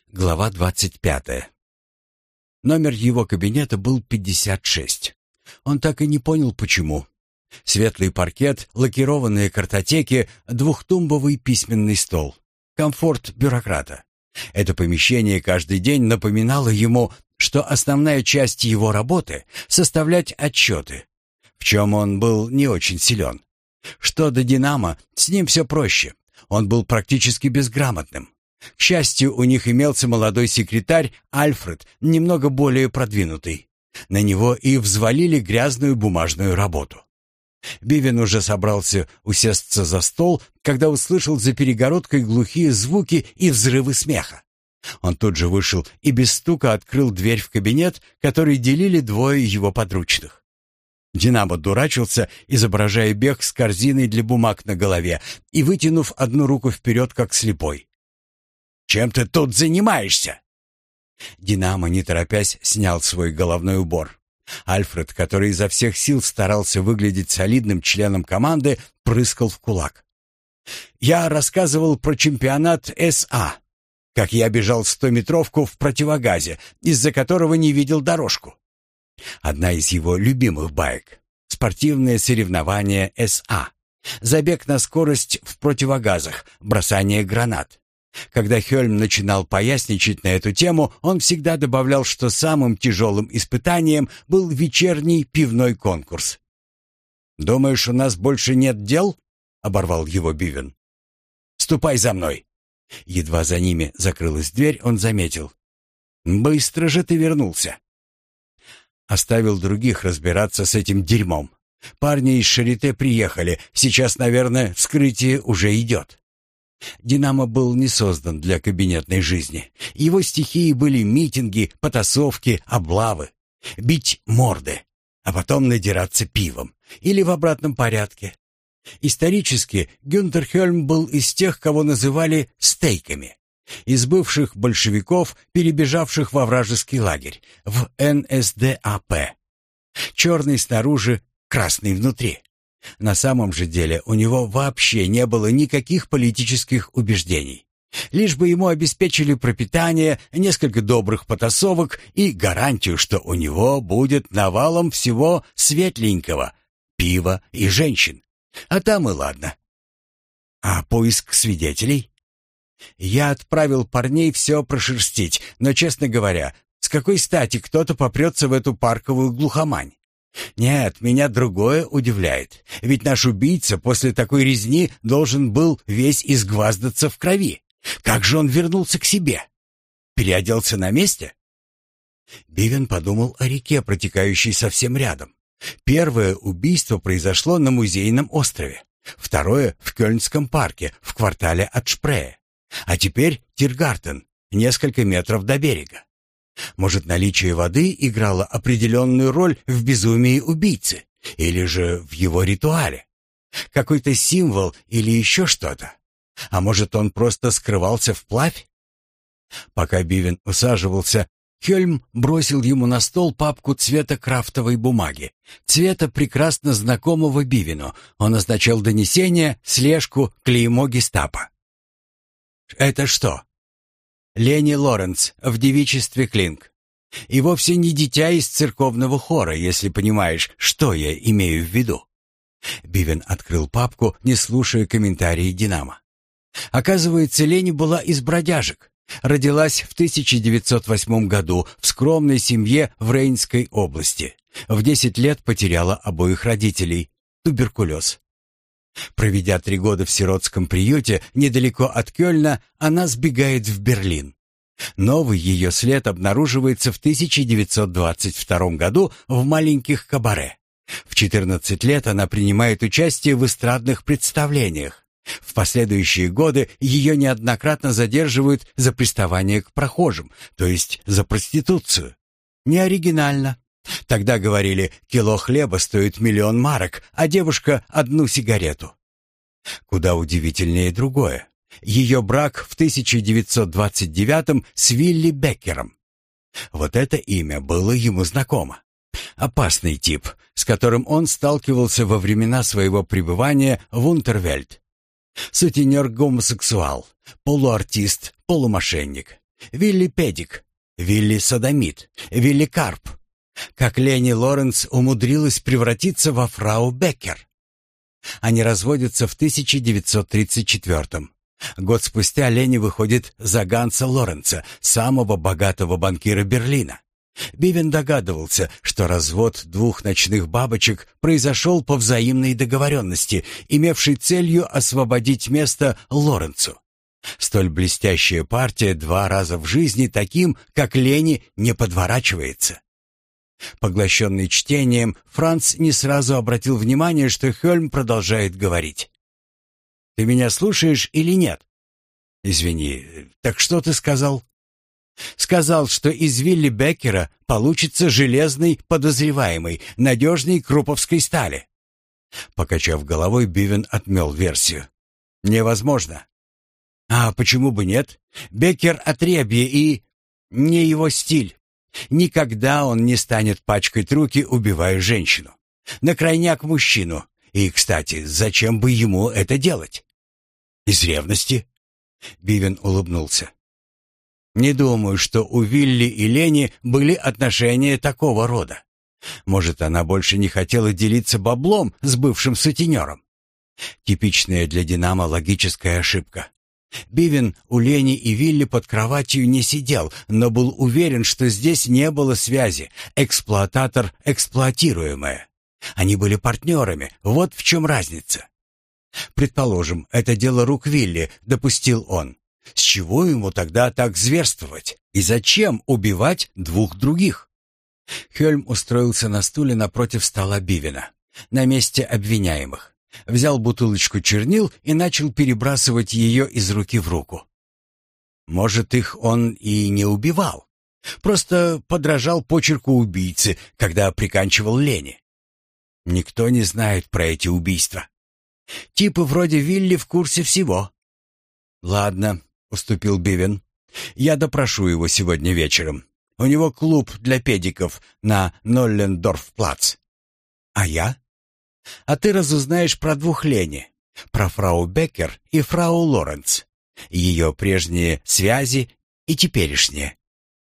Глава 25. Номер его кабинета был 56. Он так и не понял, почему. Светлый паркет, лакированные картотеки, двухтумбовый письменный стол. Комфорт бюрократа. Это помещение каждый день напоминало ему, что основная часть его работы — составлять отчеты, в чем он был не очень силен. Что до «Динамо», с ним все проще. Он был практически безграмотным. К счастью, у них имелся молодой секретарь Альфред, немного более продвинутый. На него и взвалили грязную бумажную работу. Бивен уже собрался усесться за стол, когда услышал за перегородкой глухие звуки и взрывы смеха. Он тут же вышел и без стука открыл дверь в кабинет, который делили двое его подручных. Динамо дурачился, изображая бег с корзиной для бумаг на голове и вытянув одну руку вперед, как слепой. «Чем ты тут занимаешься?» Динамо, не торопясь, снял свой головной убор. Альфред, который изо всех сил старался выглядеть солидным членом команды, прыскал в кулак. «Я рассказывал про чемпионат СА, как я бежал 100-метровку в противогазе, из-за которого не видел дорожку». Одна из его любимых баек. Спортивные соревнования СА. Забег на скорость в противогазах, бросание гранат. Когда Хёльм начинал поясничать на эту тему, он всегда добавлял, что самым тяжелым испытанием был вечерний пивной конкурс. «Думаешь, у нас больше нет дел?» — оборвал его Бивен. «Ступай за мной!» Едва за ними закрылась дверь, он заметил. «Быстро же ты вернулся!» Оставил других разбираться с этим дерьмом. Парни из Шарите приехали, сейчас, наверное, вскрытие уже идет. «Динамо» был не создан для кабинетной жизни. Его стихией были митинги, потасовки, облавы. Бить морды, а потом надираться пивом. Или в обратном порядке. Исторически Гюнтер Хёльм был из тех, кого называли «стейками». Из бывших большевиков, перебежавших во вражеский лагерь, в НСДАП. Черный снаружи, красный внутри. На самом же деле у него вообще не было никаких политических убеждений. Лишь бы ему обеспечили пропитание, несколько добрых потасовок и гарантию, что у него будет навалом всего светленького, пива и женщин. А там и ладно. А поиск свидетелей? Я отправил парней все прошерстить, но, честно говоря, с какой стати кто-то попрется в эту парковую глухомань? Нет, меня другое удивляет. Ведь наш убийца после такой резни должен был весь изгваздаться в крови. Как же он вернулся к себе? Переоделся на месте? Бивен подумал о реке, протекающей совсем рядом. Первое убийство произошло на Музейном острове. Второе — в Кёльнском парке, в квартале от Шпрее. А теперь Тиргартен, несколько метров до берега. Может, наличие воды играло определенную роль в безумии убийцы, или же в его ритуале? Какой-то символ или еще что-то? А может, он просто скрывался вплавь? Пока Бивен усаживался, Хёльм бросил ему на стол папку цвета крафтовой бумаги, цвета прекрасно знакомого Бивену. Он означал донесение, слежку, клеймо гестапо. «Это что?» Лени Лоренц в девичестве Клинк. И вовсе не дитя из церковного хора, если понимаешь, что я имею в виду. Бивен открыл папку, не слушая комментарии «Динамо». Оказывается, Лени была из бродяжек. Родилась в 1908 году в скромной семье в Рейнской области. В 10 лет потеряла обоих родителей. Туберкулез. Проведя 3 года в сиротском приюте недалеко от Кёльна, она сбегает в Берлин. Новый ее след обнаруживается в 1922 году в маленьких кабаре. В 14 лет она принимает участие в эстрадных представлениях. В последующие годы ее неоднократно задерживают за приставание к прохожим, то есть за проституцию. Не оригинально. Тогда говорили, кило хлеба стоит 1 000 000 марок, а девушка — 1 сигарету. Куда удивительнее другое. Ее брак в 1929 с Вилли Беккером. Вот это имя было ему знакомо. Опасный тип, с которым он сталкивался во времена своего пребывания в Унтервельд. Сутенер-гомосексуал, полуартист, полумошенник. Вилли Педик, Вилли Содомит, Вилли Карп. Как Лени Лоренц умудрилась превратиться во фрау Беккер. Они разводятся в 1934-м. Год спустя Лени выходит за Ганса Лоренца, самого богатого банкира Берлина. Бивен догадывался, что развод двух ночных бабочек произошел по взаимной договоренности, имевшей целью освободить место Лоренцу. Столь блестящая партия 2 раза в жизни таким, как Лени, не подворачивается. Поглощенный чтением, Франц не сразу обратил внимание, что Хёльм продолжает говорить. «Ты меня слушаешь или нет?» «Извини, так что ты сказал?» «Сказал, что из Вилли Беккера получится железный подозреваемый, надежней круповской стали». Покачав головой, Бивен отмел версию. «Невозможно». «А почему бы нет? Беккер отребье и... не его стиль. Никогда он не станет пачкать руки, убивая женщину. На крайняк мужчину. И, кстати, зачем бы ему это делать? Из ревности?» Бивен улыбнулся. «Не думаю, что у Вилли и Лени были отношения такого рода. Может, она больше не хотела делиться баблом с бывшим сутенером. Типичная для Динамо логическая ошибка. Бивен у Лени и Вилли под кроватью не сидел, но был уверен, что здесь не было связи. Эксплуататор, эксплуатируемая. Они были партнерами, вот в чем разница. Предположим, это дело рук Вилли, допустил он. С чего ему тогда так зверствовать? И зачем убивать 2 других? Хёльм устроился на стуле напротив стола Бивена, на месте обвиняемых. Взял бутылочку чернил и начал перебрасывать ее из руки в руку. Может, их он и не убивал. Просто подражал почерку убийцы, когда приканчивал Лени. Никто не знает про эти убийства. Типы вроде Вилли в курсе всего. «Ладно», — уступил Бивен. «Я допрошу его сегодня вечером. У него клуб для педиков на Ноллендорф-плац». «А я?» «А ты разузнаешь про 2 Лени, про фрау Беккер и фрау Лоренц, ее прежние связи и теперешние».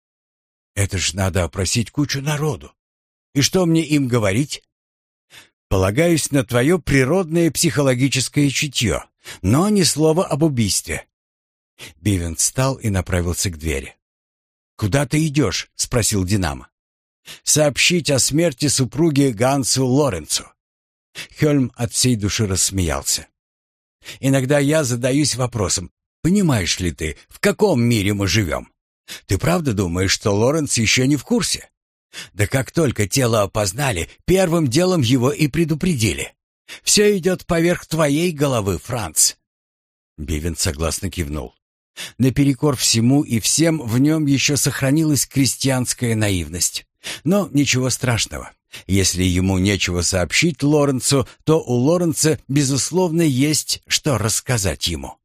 «Это ж надо опросить кучу народу. И что мне им говорить?» «Полагаюсь на твое природное психологическое чутье, но ни слова об убийстве». Бивен встал и направился к двери. «Куда ты идешь?» — спросил Динамо. «Сообщить о смерти супруги Гансу Лоренцу». Хёльм от всей души рассмеялся. «Иногда я задаюсь вопросом, понимаешь ли ты, в каком мире мы живем? Ты правда думаешь, что Лоренц еще не в курсе? Да как только тело опознали, первым делом его и предупредили. Все идет поверх твоей головы, Франц». Бивен согласно кивнул. Наперекор всему и всем в нем еще сохранилась крестьянская наивность. Но ничего страшного. Если ему нечего сообщить Лоренцу, то у Лоренца, безусловно, есть что рассказать ему.